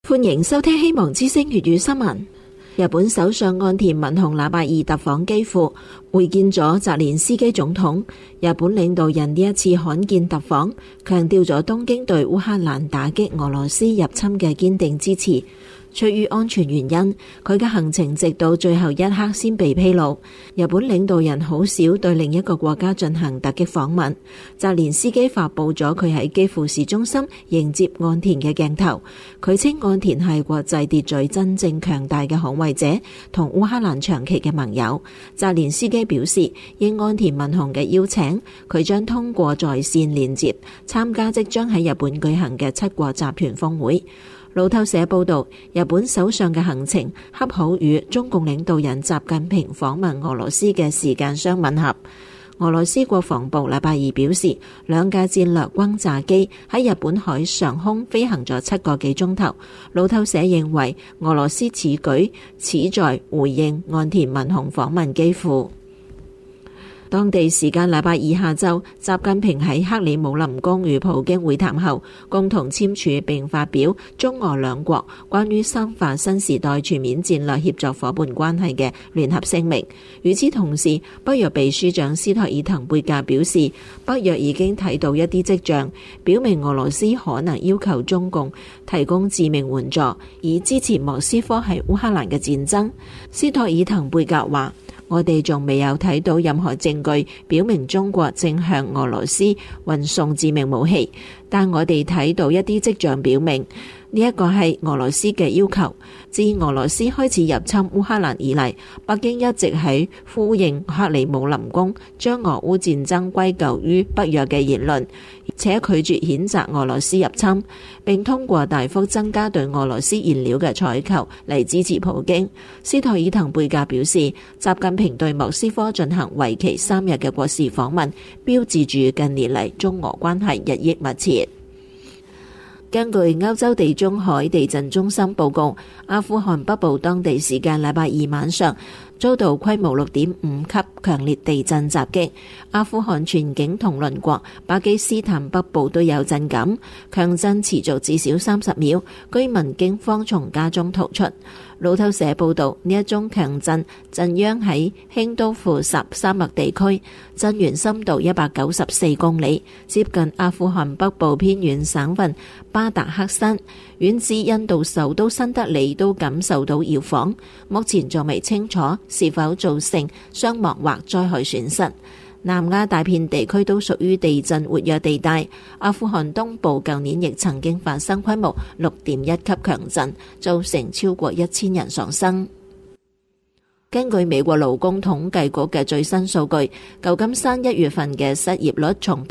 歡迎收聽希望之聲粵語新聞。日本首相岸田文雄禮拜二突訪基輔，會見咗澤連斯基總統。日本領導人呢一次罕見突訪，強調咗東京對烏克蘭打擊俄羅斯入侵嘅堅定支持。出於安全原因，佢嘅行程直到最後一刻先被披露。日本領導人好少對另一個國家進行突擊訪問。澤連斯基發佈咗佢喺基輔市中心迎接岸田嘅鏡頭。佢稱岸田係國際秩序真正強大嘅捍衛者，同烏克蘭長期嘅盟友。澤連斯基表示，應岸田文雄嘅邀請，佢將通過在線連接參加即將喺日本舉行嘅七國集團峰會。路透社報道，日本首相嘅行程恰好與中共領導人習近平訪問俄羅斯嘅時間相吻合。俄羅斯國防部禮拜二表示，兩架戰略轟炸機喺日本海上空飛行咗7個幾鐘頭。路透社認為，俄羅斯此舉旨在回應岸田文雄訪問基輔。當地時間禮拜二下晝，習近平喺克里姆林宮與普京會談後，共同簽署並發表中俄兩國關於深化新時代全面戰略協作夥伴關係嘅聯合聲明。與此同時，北約秘書長斯托爾滕貝格表示，北約已經睇到一啲跡象，表明俄羅斯可能要求中共提供致命援助，以支持莫斯科喺烏克蘭嘅戰爭。斯托爾滕貝格話，我哋仲未有睇到任何證據表明中國正向俄羅斯運送致命武器，但我哋睇到一啲跡象表明呢一個係俄羅斯嘅要求。自俄羅斯開始入侵烏克蘭以嚟，北京一直喺呼應克里姆林宮將俄烏戰爭歸咎於北約嘅言論，且拒絕譴責俄羅斯入侵，並通過大幅增加對俄羅斯燃料嘅採購嚟支持普京。斯托爾滕貝格表示，習近平對莫斯科進行為期3日嘅國事訪問，標誌住近年嚟中俄關係日益密切。根據歐洲地中海地震中心報告，阿富汗北部當地時間禮拜二晚上遭到規模6.5級強烈地震襲擊，阿富汗全境同鄰國巴基斯坦北部都有震感，強震持續至少30秒，居民驚慌從家中逃出。路透社報道，呢一宗強震震央喺興都庫什沙漠地區，震源深度194公里，接近阿富汗北部偏遠省份巴達克山，遠至印度首都新德里都感受到搖晃。目前仲未清楚是否造成傷亡或災害損失。南亞大片地區都屬於地震活躍地帶。阿富汗東部舊年亦曾經發生規模6.1級強震，造成超過1000人喪生。根據美國勞工統計局嘅最新數據，舊金山1月份嘅失業率從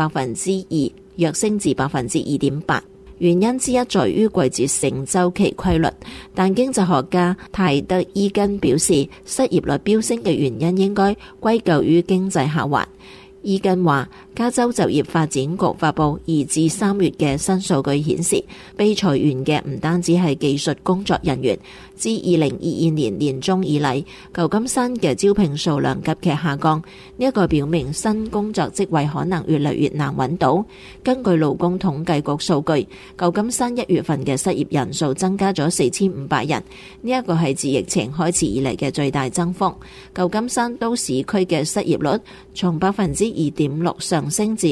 2%躍升至2.8%。原因之一在於季節性週期規律，但經濟學家泰德伊根表示，失業率飆升嘅原因應該歸咎於經濟下滑。伊根話，加州就業發展局發布2至3月嘅新數據顯示，被裁員嘅唔單止係技術工作人員。自2022年年中以嚟，舊金山嘅招聘數量急劇下降，呢一個表明新工作職位可能越嚟越難揾到。根據勞工統計局數據，舊金山1月份嘅失業人數增加咗4500人，呢一個係自疫情開始以嚟嘅最大增幅。舊金山都市區嘅失業率從2.6%上升至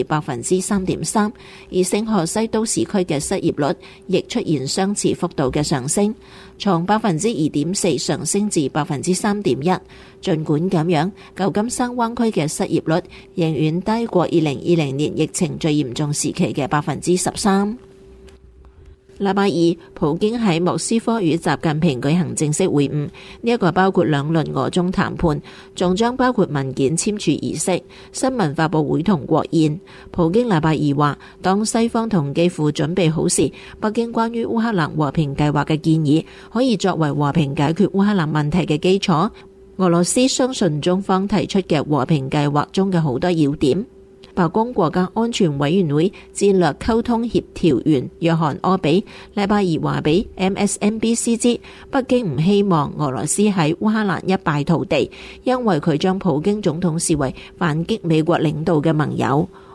3.3%，而聖荷西都市區嘅失業率亦出現相似幅度嘅上升，從2.4%上升至3.1%。儘管咁樣，舊金山灣區嘅失業率仍遠低過2020年疫情最嚴重時期嘅13%。禮拜二，普京喺莫斯科與習近平舉行正式會晤，呢一個包括兩輪俄中談判，仲將包括文件簽署儀式、新聞發佈會同國宴。普京禮拜二話，當西方同基輔準備好時，北京關於烏克蘭和平計劃嘅建議可以作為和平解決烏克蘭問題嘅基礎。俄羅斯相信中方提出嘅和平計劃中嘅好多要點。白宮國家安全委員會戰略溝通協調員約翰柯比禮拜二話俾 MSNBC 知，北京唔希望俄羅斯喺烏克蘭一敗塗地，因為佢將普京總統視為反擊美國領導嘅盟友。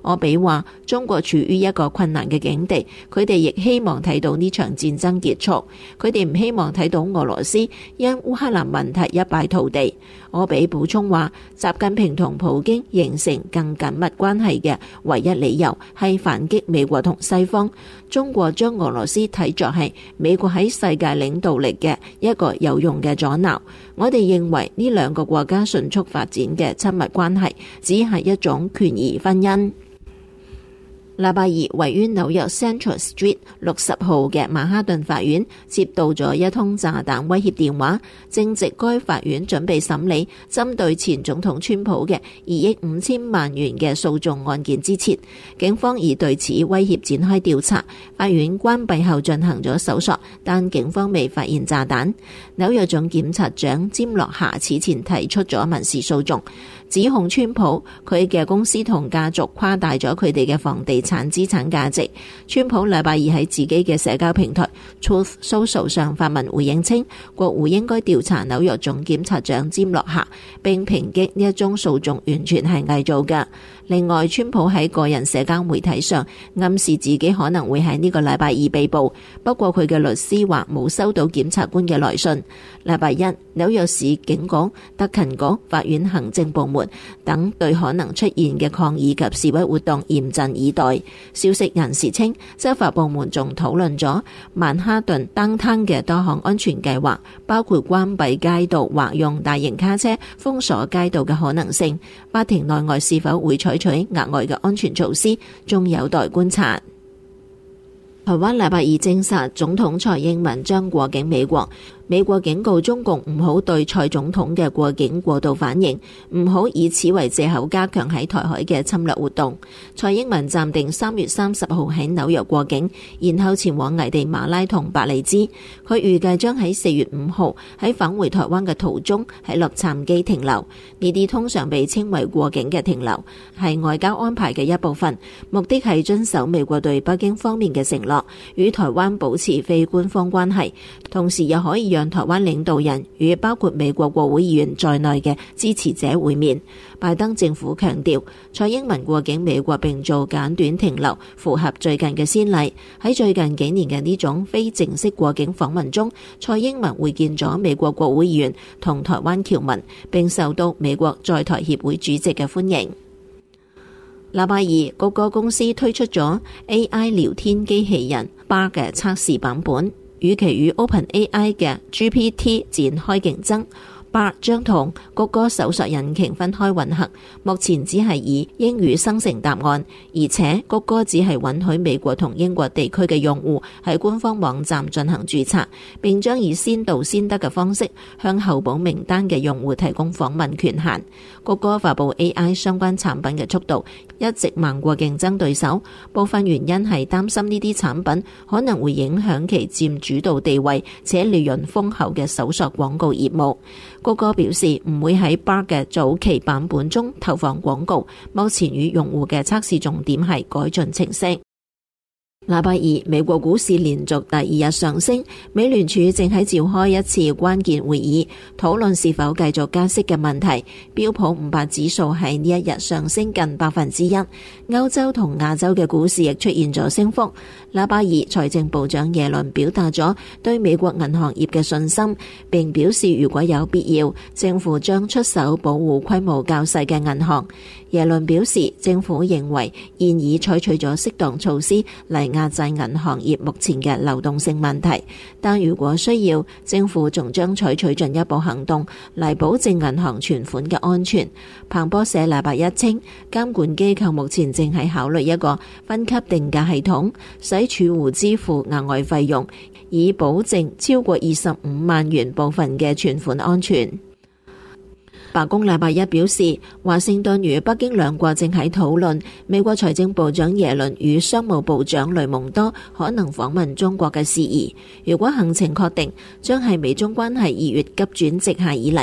柯比話中國處於一個困難嘅境地，佢哋亦希望睇到呢場戰爭結束，佢哋唔希望睇到俄羅斯因烏克蘭問題一敗塗地。柯比補充話，習近平同普京形成更緊密關係嘅唯一理由係反擊美國同西方。中國將俄羅斯睇作係美國喺世界領導力嘅一個有用嘅阻撓。我哋認為呢兩個國家迅速發展嘅親密關係只係一種權宜婚姻。禮拜二，位於紐約 Central Street 60號嘅曼哈頓法院接到咗一通炸彈威脅電話，正值該法院準備審理針對前總統川普嘅2億5千萬元嘅訴訟案件之前，警方已對此威脅展開調查。法院關閉後進行咗搜索，但警方未發現炸彈。紐約總檢察長詹洛夏此前提出咗民事訴訟，指控川普佢嘅公司同家族誇大咗佢哋嘅房地產資產價值。川普禮拜二喺自己嘅社交平台 Truth Social 上發文回應稱，國會應該調查紐約總檢察長詹洛夏，並抨擊呢一宗訴訟完全係偽造嘅。另外，川普喺個人社交媒體上暗示自己可能會喺呢個禮拜二被捕，不過佢嘅律師話冇收到檢察官嘅來信。禮拜一，紐約市警局、特勤局、法院行政部門等對可能出現嘅抗議及示威活動嚴陣以待。消息人士稱，執法部門仲討論咗曼哈頓 Downtown 嘅多項安全計劃，包括關閉街道或用大型卡車封鎖街道嘅可能性。法庭內外是否會採取額外嘅安全措施，仲有待觀察。台灣禮拜二證實，總統蔡英文將過境美國。美國警告中共唔好對蔡總統嘅過境過度反應，唔好以此為借口加強喺台海嘅侵略活動。蔡英文暫定3月30號喺紐約過境，然後前往危地馬拉同伯利茲。佢預計將喺4月5號喺返回台灣嘅途中喺洛杉磯停留。呢啲通常被稱為過境嘅停留，係外交安排嘅一部分，目的係遵守美國對北京方面嘅承諾，與台灣保持非官方關係，同時又可以讓台灣領導人與包括美國國會議員在內嘅支持者會面。拜登政府強調，蔡英文過境美國並做簡短停留，符合最近嘅先例。喺最近幾年嘅呢種非正式過境訪問中，蔡英文會見咗美國國會議員同台灣僑民，並受到美國在台協會主席嘅歡迎。禮拜二，谷歌公司推出咗 AI 聊天機器人 Bard 嘅測試版本，與其與 OpenAI 嘅 GPT 展開競爭。Bard 將同谷歌搜索引擎分開運行，目前只係以英語生成答案，而且谷歌只係允許美國同英國地區嘅用戶喺官方網站進行註冊，並將以先到先得嘅方式向候補名單嘅用戶提供訪問權限。谷歌發布 AI 相關產品嘅速度一直慢過競爭對手，部分原因係擔心呢啲產品可能會影響其佔主導地位且利潤豐厚嘅搜索廣告業務。谷歌表示唔會喺 Bard 嘅早期版本中投放廣告，目前與用戶嘅測試重點係改進程式。禮拜二，美國股市連續第二日上升，美聯儲正喺召開一次關鍵會議，討論是否繼續加息嘅問題。標普500指數喺呢一日上升近1%，歐洲同亞洲嘅股市亦出現咗升幅。禮拜二，財政部長耶倫表達咗對美國銀行業嘅信心，並表示如果有必要，政府將出手保護規模較細嘅銀行。耶倫表示，政府認為現已採取咗適當措施嚟壓制銀行業目前嘅流動性問題，但如果需要，政府仲將採取進一步行動嚟保證銀行存款嘅安全。彭博社禮拜一稱，監管機構目前正係考慮一個分級定價系統，使儲戶支付額外費用，以保證超過25萬元部分嘅存款安全。白宮禮拜一表示，華盛頓與北京兩國正喺討論美國財政部長耶倫與商務部長雷蒙多可能訪問中國嘅事宜。如果行程確定，將係美中關係2月急轉直下以嚟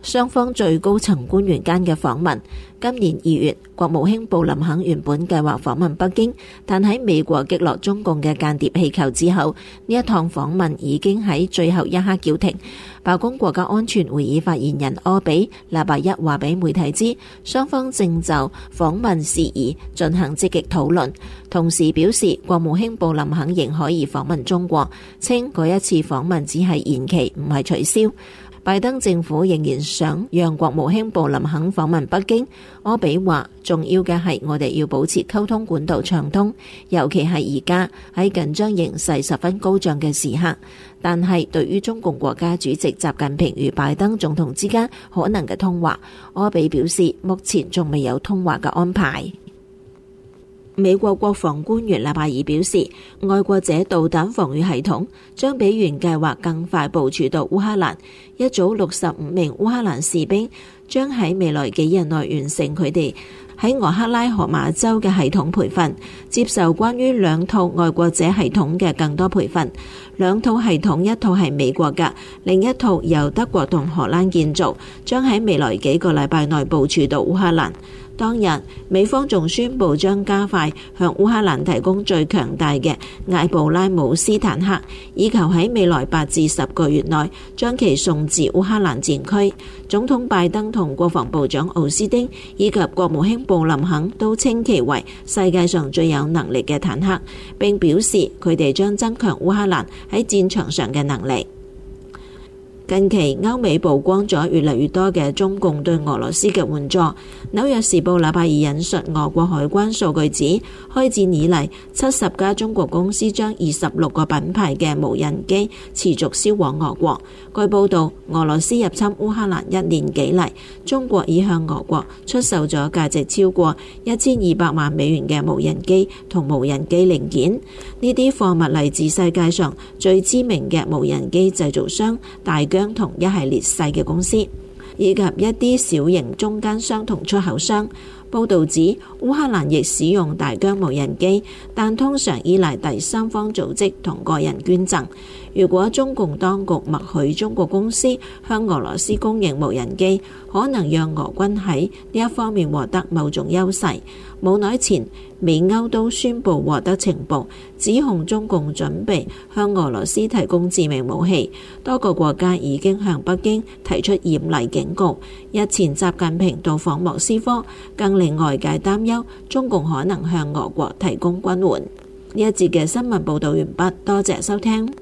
雙方最高層官員間嘅訪問。今年2月，國務卿布林肯原本計劃訪問北京，但喺美國擊落中共嘅間諜氣球之後，呢一趟訪問已經喺最後一刻叫停。白宮國家安全會議發言人柯比禮拜一話俾媒體知，雙方正就訪問事宜進行積極討論，同時表示國務卿布林肯仍可以訪問中國，稱嗰一次訪問只係延期，唔係取消。拜登政府仍然想讓國務卿布林肯訪問北京。柯比話，重要嘅係我哋要保持溝通管道暢通，尤其係而家喺緊張形勢十分高漲嘅時刻。但係對於中共國家主席習近平與拜登總統之間可能嘅通話，柯比表示目前仲未有通話嘅安排。美國國防官員禮拜二表示，愛國者導彈防禦系統將比原計劃更快部署到烏克蘭。一組65名烏克蘭士兵將喺未來幾日內完成佢哋喺俄克拉荷馬州嘅系統培訓，接受關於2套愛國者系統嘅更多培訓。2套系統，一套係美國嘅，另一套由德國同荷蘭建造，將喺未來幾個禮拜內部署到烏克蘭。當日，美方仲宣布將加快向烏克蘭提供最強大嘅艾布拉姆斯坦克，以求喺未來8至10個月內將其送至烏克蘭戰區。總統拜登同國防部長奧斯汀以及國務卿布林肯都稱其為世界上最有能力嘅坦克，並表示佢哋將增強烏克蘭喺戰場上嘅能力。近期歐美曝光咗越嚟越多嘅中共對俄羅斯嘅援助。紐約時報禮拜二引述俄國海關數據指，開戰以嚟70家中國公司將26個品牌嘅無人機持續銷往俄國。據報道，俄羅斯入侵烏克蘭1年幾嚟，中國已向俄國出售咗價值超過1200萬美元嘅無人機同無人機零件。呢啲貨物嚟自世界上最知名嘅無人機製造商大疆同一系列細嘅公司，以及一啲小型中間商同出口商。報導指，烏克蘭亦使用大疆無人機，但通常依賴第三方組織同個人捐贈。如果中共當局默許中國公司向俄羅斯供應無人機，可能讓俄軍喺呢一方面獲得某種優勢。冇耐前，美歐都宣布獲得情報，指控中共準備向俄羅斯提供致命武器。多個國家已經向北京提出嚴厲警告。日前習近平到訪莫斯科，更令外界擔憂中共可能向俄國提供軍援。呢一節嘅新聞報導完畢，多謝收聽。